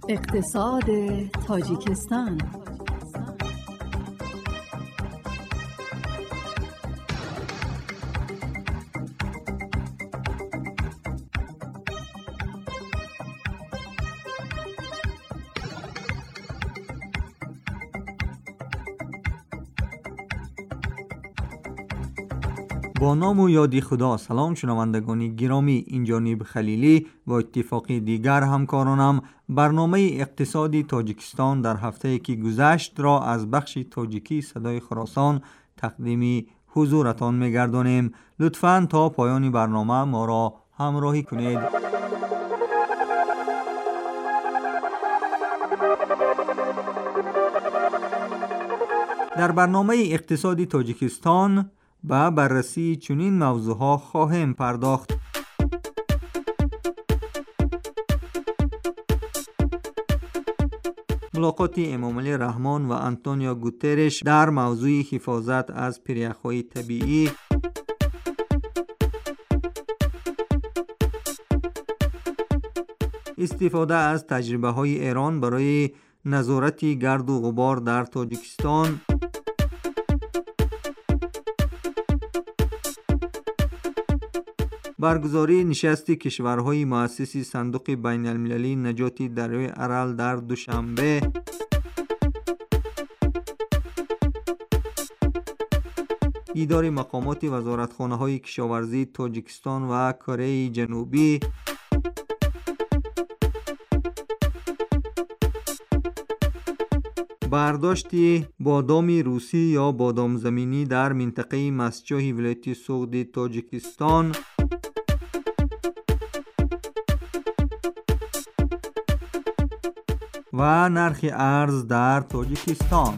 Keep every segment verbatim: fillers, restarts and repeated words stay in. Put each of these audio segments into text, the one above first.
اقتصاد تاجیکستان. با نام و یادی خدا. سلام شنوندگان گرامی، این جانب خلیلی با اتفاقی دیگر همکارانم برنامه اقتصادی تاجیکستان در هفته که گذشت را از بخش تاجیکی صدای خراسان تقدیم حضورتان می‌گردانیم. لطفاً تا پایان برنامه ما را همراهی کنید. در برنامه اقتصادی تاجیکستان با بررسی چنین موضوعها خواهیم پرداخت. ملاقات امامعلی رحمان و آنتونیو گوترش در موضوع حفاظت از پریخ‌های طبیعی، استفاده از تجربه‌های ایران برای نظارت گرد و غبار در تاجیکستان، برگزاری نشست کشورهای مؤسس صندوق بین المللی نجات دریای ارال در دوشنبه، دیدار مقامات وزارتخانه‌های کشاورزی تاجیکستان و کره جنوبی، برداشت بادام روسی یا بادام زمینی در منطقه مسجح ولایت سوغد تاجیکستان، و نرخ ارز در تاجیکستان.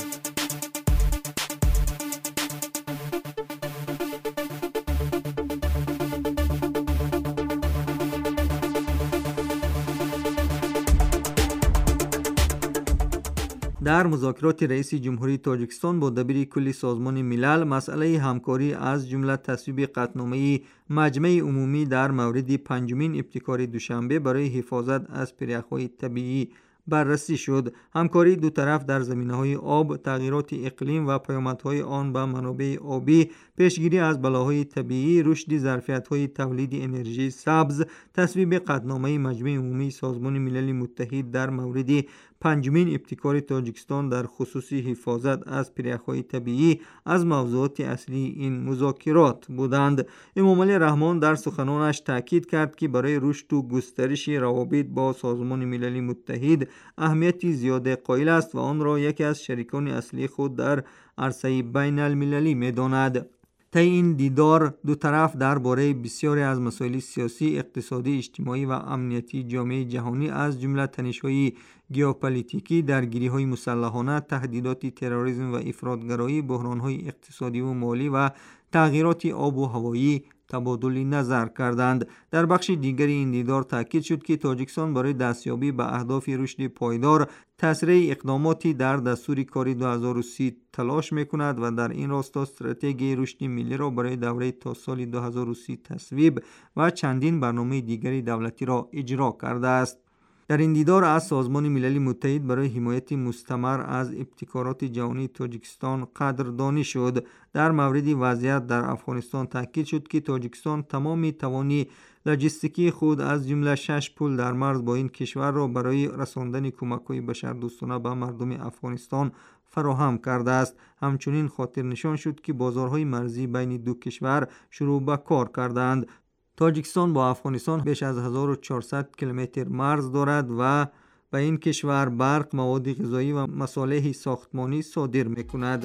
در مذاکرات رئیس جمهوری تاجیکستان با دبیر کل سازمان ملل، مسئله همکاری از جمله تصویب قطعنامه مجمع عمومی در مورد پنجمین ابتکار دوشنبه برای حفاظت از پریخ‌های طبیعی بررسی شد. همکاری دو طرف در زمینه‌های آب، تغییرات اقلیم و پیامدهای آن به منابع آبی، پیشگیری از بلاهای طبیعی، رشد ظرفیت‌های تولید انرژی سبز، تصویب قطعنامه مجمع عمومی سازمان ملل متحد در مورد پنجمین ابتکار تاجیکستان در خصوص حفاظت از پریخ‌های طبیعی از موضوعات اصلی این مذاکرات بودند. امامعلی رحمان در سخنانش تاکید کرد که برای رشد و گسترش روابط با سازمان ملل متحد اهمیت زیاد قائل است و آن را یکی از شریکان اصلی خود در عرصه بین المللی می‌داند. طی این دیدار دو طرف درباره بسیاری از مسائل سیاسی، اقتصادی، اجتماعی و امنیتی جامعه جهانی از جمله تنش‌های ژئوپلیتیکی، درگیری‌های مسلحانه، تهدیدات تروریسم و افراط‌گرایی، بحران‌های اقتصادی و مالی و تغییرات آب و هوایی تبادل نظر کردند. در بخش دیگری این دیدار تاکید شد که تاجیکستان برای دستیابی به اهداف رشد پایدار تسریع اقداماتی در دستور کاری دو هزار و سی تلاش می‌کند و در این راستا استراتژی رشد ملی را برای دوره تا سال دو هزار و سی تصویب و چندین برنامه دیگری دولتی را اجرا کرده است. در این دیدار از سازمان ملل متحد برای حمایت مستمر از ابتکارات جهانی تاجیکستان قدردانی شد. در مورد وضعیت در افغانستان تاکید شد که تاجیکستان تمام توانی لوجستیکی خود از جمله شش پل در مرز با این کشور را برای رساندن کمک‌های بشردوستانه به مردم افغانستان فراهم کرده است. همچنین خاطر نشان شد که بازارهای مرزی بین دو کشور شروع به کار کردند. تاجیکستان با افغانستان بیش از هزار و چهارصد کیلومتر مرز دارد و به این کشور برق، مواد غذایی و مصالح ساختمانی صادر می‌کند.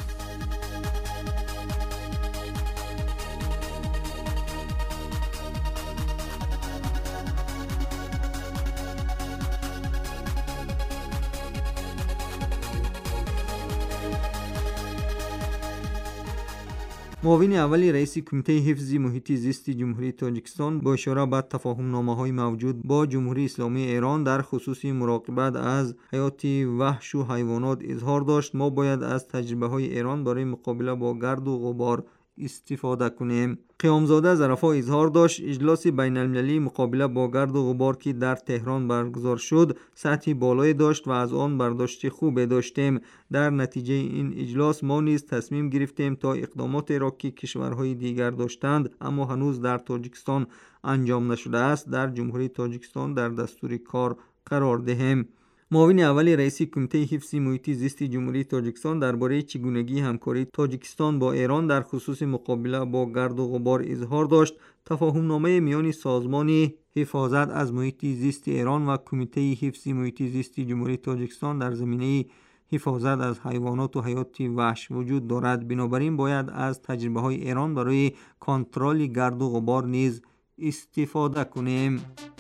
معاون اول رئیس کمیته حفظ محیط زیست جمهوری تاجیکستان با اشاره به تفاهم‌نامه‌های موجود با جمهوری اسلامی ایران در خصوص مراقبت از حیات وحش و حیوانات اظهار داشت: ما باید از تجربه‌های ایران برای مقابله با گرد و غبار استفاده کنیم. قیامزاده ظرفا اظهار داشت اجلاس بین المللی مقابله با گرد و غبار که در تهران برگزار شد سطح بالایی داشت و از آن برداشت خوب داشتیم. در نتیجه این اجلاس ما نیز تصمیم گرفتیم تا اقداماتی را که کشورهای دیگر داشتند اما هنوز در تاجیکستان انجام نشده است در جمهوری تاجیکستان در دستور کار قرار دهیم. معاون اول رئیس کمیته حفظ محیط زیست جمهوری تاجیکستان درباره چگونگی همکاری تاجیکستان با ایران در خصوص مقابله با گرد و غبار اظهار داشت تفاهم نامه میان سازمان حفاظت از محیط زیست ایران و کمیته حفظ محیط زیست جمهوری تاجیکستان در زمینه حفاظت از حیوانات و حیات وحش وجود دارد. بنابراین باید از تجربه های ایران برای کنترل گرد و غبار نیز استفاده کنیم.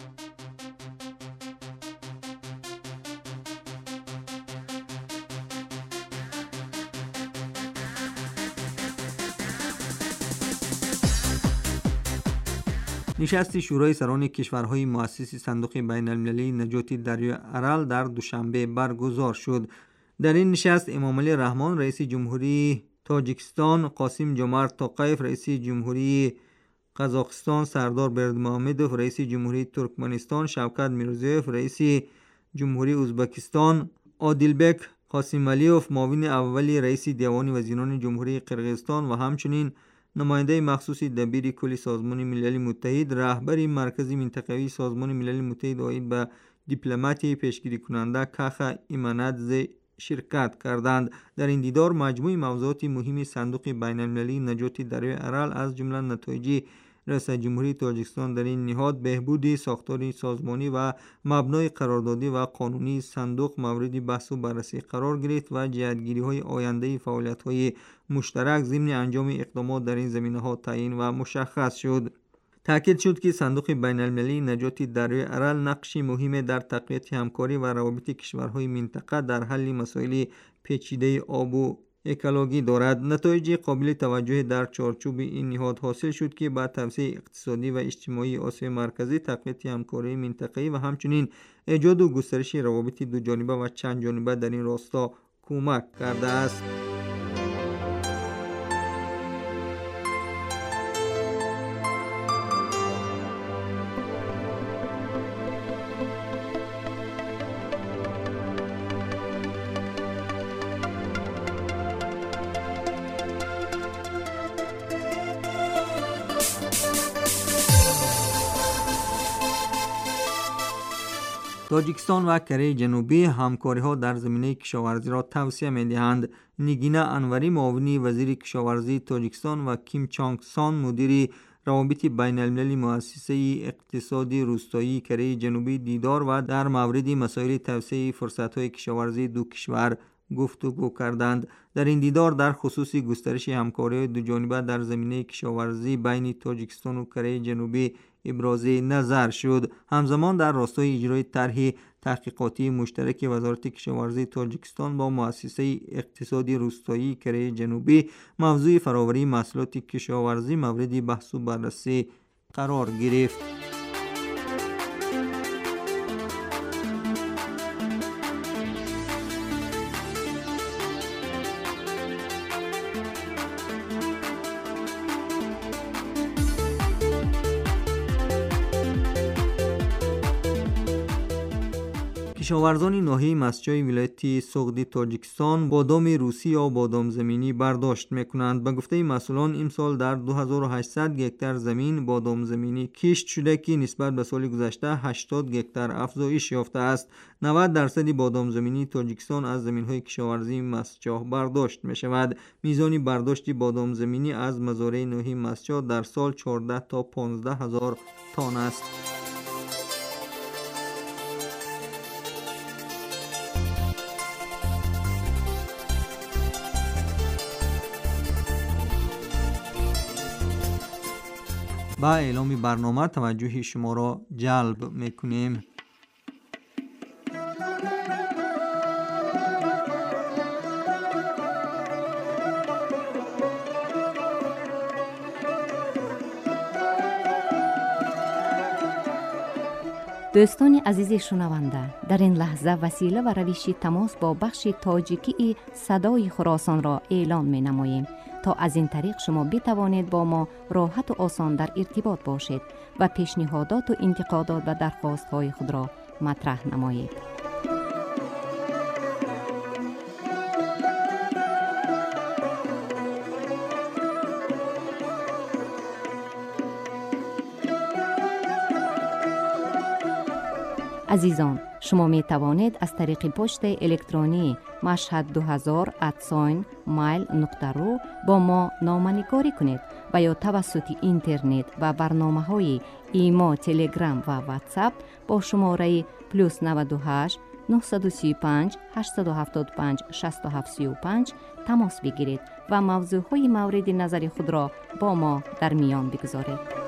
نشست شورای سران کشورهای مؤسس صندوق بین المللی نجات دریای ارال در دوشنبه برگزار شد. در این نشست امامعلی رحمان رئیس جمهوری تاجیکستان، قاسم جمعت توقیف رئیس جمهوری قزاقستان، سردار بردمحمدوف رئیس جمهوری ترکمنستان، شوکت میرزیوف رئیس جمهوری ازبکستان، عادلبک قاسمعلیوف معاون اول رئیس دیوان وزیران جمهوری قرقیزستان و همچنین نماینده مخصوص دبیر کل سازمان ملل متحد، رهبر مرکز منطقوی سازمان ملل متحد اوید به دیپلمات پیشگیری کننده کاخ ایمانادزه شرکت کردند. در این دیدار مجموع موضوعات مهم صندوق بین المللی نجات دریای ارال از جمله نتایج رئیس جمهوری تاجیکستان در این نهاد، بهبود ساختار سازمانی و مبنای قراردادی و قانونی صندوق مورد بحث و بررسی قرار گرفت و جهتگیری‌های آینده فعالیت‌های مشترک ضمن انجام اقدامات در این زمینه‌ها تعیین و مشخص شد. تاکید شد که صندوق بین المللی نجات دریای ارال نقش مهمی در تقویت همکاری و روابط کشورهای منطقه در حل مسائل پیچیده آب و اکولوژی دارد. نتایج قابل توجه در چارچوب این نهاد حاصل شد که با توسعه اقتصادی و اجتماعی آسیای مرکزی، تقویت همکاری منطقه‌ای و همچنین ایجاد و گسترش روابط دو جانبه و چند جانبه در این راستا کمک کرده است. تاجیکستان و کره جنوبی همکاری‌ها در زمینه کشاورزی را توسعه می‌دهند. نگینه انوری معاون وزیر کشاورزی تاجیکستان و کیم چانگ سان مدیر روابط بین المللی مؤسسه اقتصادی روستایی کره جنوبی دیدار و در مورد مسائل توسعه فرصت‌های کشاورزی دو کشور گفتگو کردند. در این دیدار در خصوص گسترش همکاری دو جانبه در زمینه کشاورزی بین تاجیکستان و کره جنوبی ابراز نظر شد. همزمان در راستای اجرای طرح تحقیقاتی مشترک وزارت کشاورزی تاجیکستان با مؤسسه اقتصادی روستایی کره جنوبی، موضوع فراوری محصولات کشاورزی مورد بحث و بررسی قرار گرفت. کشاورزان ناحیه مسجای ولایت سغدی تاجیکستان بادام روسی یا بادام زمینی برداشت میکنند. به گفته مسئولان امسال در دو هزار و هشتصد گکتار زمین بادام زمینی کشت شده که نسبت به سال گذشته هشتاد گکتار افزایش یافته است. نود درصد بادام زمینی تاجیکستان از زمینهای کشاورزی مسجاه برداشت می شود. میزان برداشت بادام زمینی از مزارع ناحیه مسجاه در سال چهارده تا پانزده هزار تن است. با اعلام برنامه توجه شما را جلب میکنیم. دوستان عزیز شنونده، در این لحظه وسیله و روش تماس با بخش تاجیکی صدای خراسان را اعلان می نماییم. تا از این طریق شما بتوانید با ما راحت و آسان در ارتباط باشید و پیشنهادات و انتقادات و درخواست‌های خود را مطرح نمایید. عزیزان، شما می توانید از طریق پست الکترونی مشهد دو هزار ات مایل نقطه رو با ما نامه‌نگاری کنید و یا توسط اینترنت و برنامه‌های ایما، تلگرام و واتساپ با شماره پلوس نود و هشت نه سه پنج هشت هفت پنج شش هفت سه پنج تماس بگیرید و موضوعهای مورد نظر خود را با ما در میان بگذارید.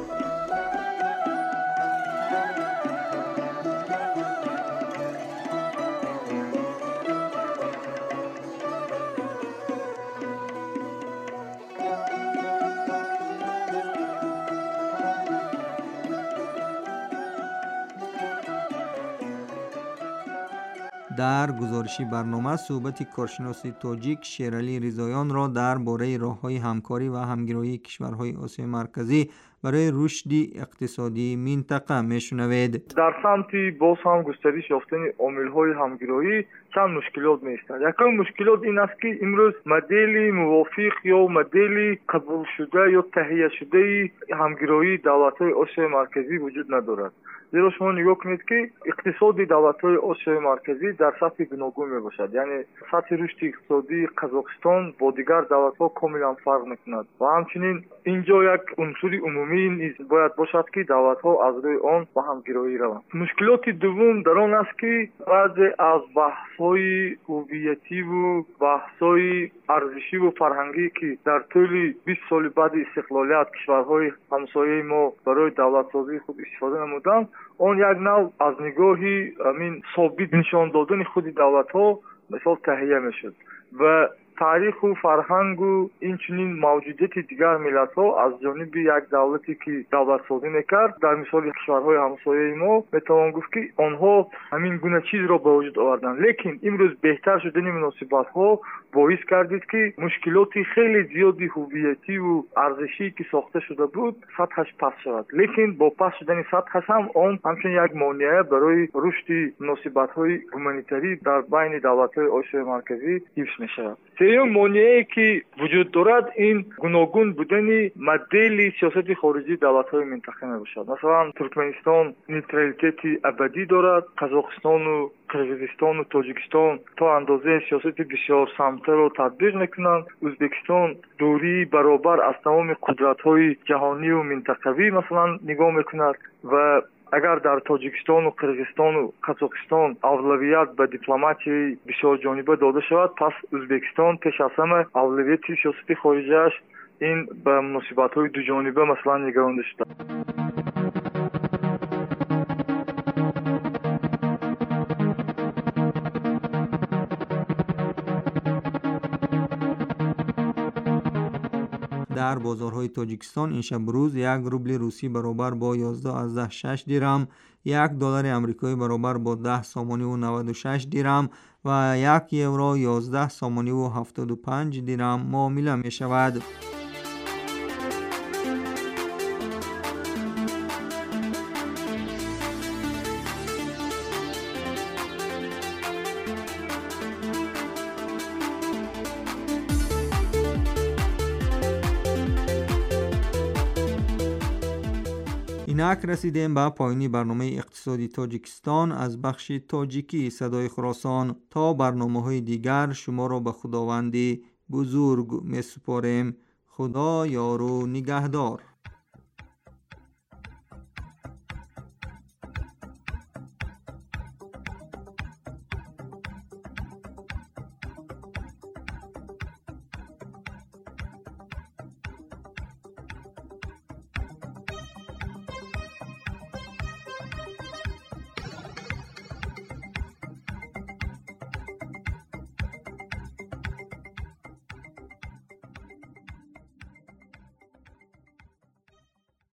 در گزارشی برنامه صحبت کارشناس تاجیک شیرعلی رضاییان را درباره راه‌های همکاری و همگرایی کشورهای آسیای مرکزی برای رشد اقتصادی منطقه میشنوید. در سمت باز هم گسترش یافتن عامل‌های همگرایی چند مشکلات می‌استند. یکم مشکلات این است که امروز مدل موافق یا مدل قبول شده یا تهیه شده همگرایی دولت‌های آسیای مرکزی وجود ندارد. زیرا شما نگاه کنید که اقتصاد دولت‌های آسیای مرکزی در سطح گوناگون میباشد. یعنی سطح رشد اقتصادی قزاقستان با دیگر دولت‌ها کاملا فرق میکند و همچنین اینجا یک عنصر عمومی نیز باید باشد که دولت‌ها از روی آن با همگرایی روند. مشکلات دوم در آن است که بعضی از بحث‌های هویتی و بحث‌های ارزشی و فرهنگی که در طول بیست سال بعد استقلالیت کشورهای همسایه ما برای دولت‌سازی خود استفاده نمودند، آن یک نوع از نگاهی امین ثابت نشان دادن خود دولت‌ها مثال تهیه میشد و تاریخ و فرهنگ و اینچنین موجودیت دیگر ملت‌ها از جانب یک دولتی که دولت سازی میکرد در مثال کشورهای همسایه ما میتوان گفت که آنها همین گونه چیز را به وجود آوردند. لیکن امروز بهتر شدن مناسبت‌ها باعث کردید که مشکلات خیلی زیادی هویتی و ارزشی که ساخته شده بود سطحش پس شود. لیکن با پس شدن سطحش هم آن همچنین یک مانع برای رشد مناسبت‌های هومانیتری در بین دولت‌های آسیای مرکزی حفظ می‌شود. سیوم مانعی که وجود دارد این گوناگون بودن مدل سیاست خارجی دولت‌های منطقه میباشد. مثلا ترکمنستان نیوترالیته ابدی دارد، قزاقستان و قرقیزستان و تاجیکستان تا اندازه سیاست بسیار سمته را تطبیق میکنند. ازبکستان دوری برابر از تمام قدرت‌های جهانی و منطقوی مثلا نگاه میکند و اگر در تاجیکستان و قرقیزستان و قزاقستان اولویت به دیپلماتی بسیار جانبه داده شود، پس ازبکستان پیش از همه اولویت سیاست خارجیش این به مناسبت‌های دو جانبه مثلا نگرانده شده. در بازارهای تاجیکستان این شب روز یک روبل روسی برابر با یازده ازده شش درم، یک دلار آمریکایی برابر با ده سامانی و نود و شش درم و یک یورو یازده سامانی و هفتاد و پنج درم معامله می شود. اینک رسیدیم به پایانی برنامه اقتصادی تاجیکستان از بخش تاجیکی صدای خراسان. تا برنامه‌های دیگر شما را به خداوند بزرگ می سپاریم. خدا یار و نگهدار.